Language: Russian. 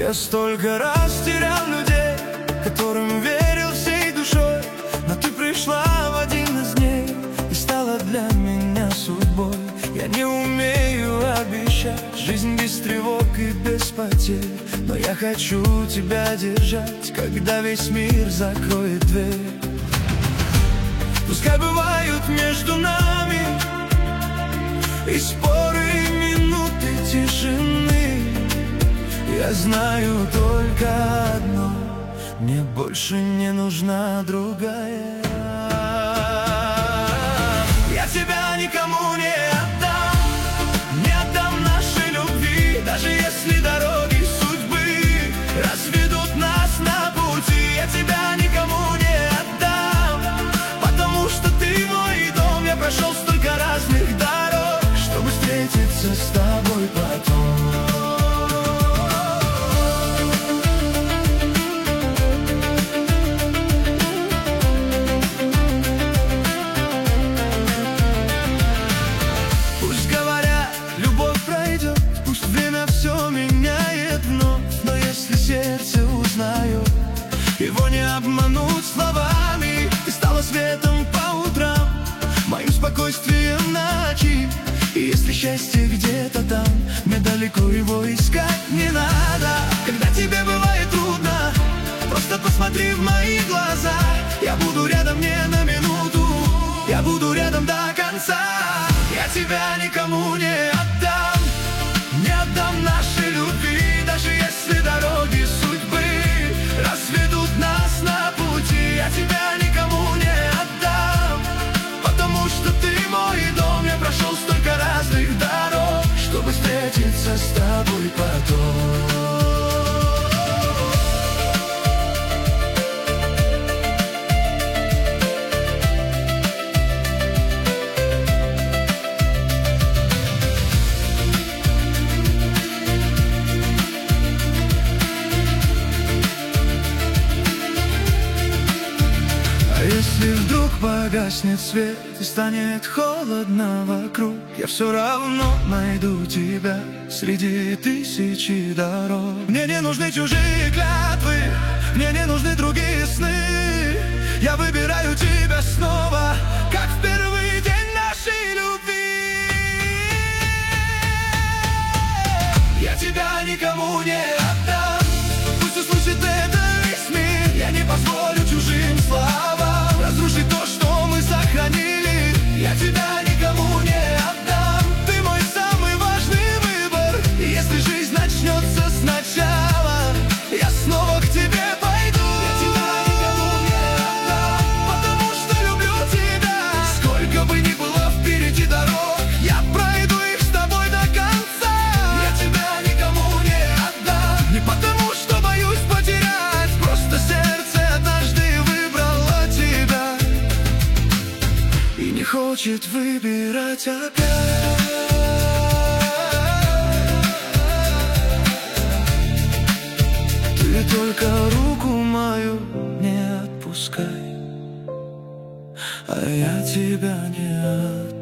Я столько раз терял людей, которым верил всей душой, но ты пришла в один из дней и стала для меня судьбой. Я не умею обещать жизнь без тревог и без потерь, но я хочу тебя держать, когда весь мир закроет дверь. Пускай бывают между нами и споры, и минуты тишины, я знаю только одно: мне больше не нужна другая. Я тебя никому не отдам нашей любви, даже если дороги судьбы разведут нас на пути. Я тебя никому не отдам, потому что ты мой дом. Я прошел столько разных дорог, чтобы встретиться с тобой потом. Сердце узнаю, его не обмануть словами. Ты стала светом по утрам, моим спокойствием ночи. И если счастье где-то там, мне далеко его искать не надо. Когда тебе бывает трудно, просто посмотри в мои глаза. Я буду рядом не на минуту, я буду рядом до конца. Я тебя никому не отдам нашей любви, даже если дороги судьбы разведут нас на пути. Я тебя никому не отдам, потому что ты мой дом. Я прошел столько разных дорог, чтобы встретиться с тобой потом. Если вдруг погаснет свет и станет холодно вокруг, я все равно найду тебя среди тысячи дорог. Мне не нужны чужие клятвы, мне не нужны другие сны. Я выбираю тебя снова, как в первый день нашей любви. Я тебя никому не отдам, пусть услышит это весь мир. Я не позволю чужим словам разрушить то, что мы сохранили. Я тебя никому не отдам, ты мой самый важный выбор. И если жизнь начнется сначала, я снова к тебе пойду. Я тебя никому не отдам, потому что люблю тебя. Сколько бы ни было впереди дорог, я пройду их с тобой до конца. Я тебя никому не отдам, не потому что боюсь потерять, просто сердце однажды выбрало тебя и не хочет выбирать опять. Ты только руку мою не отпускай, а я тебя не отпускаю.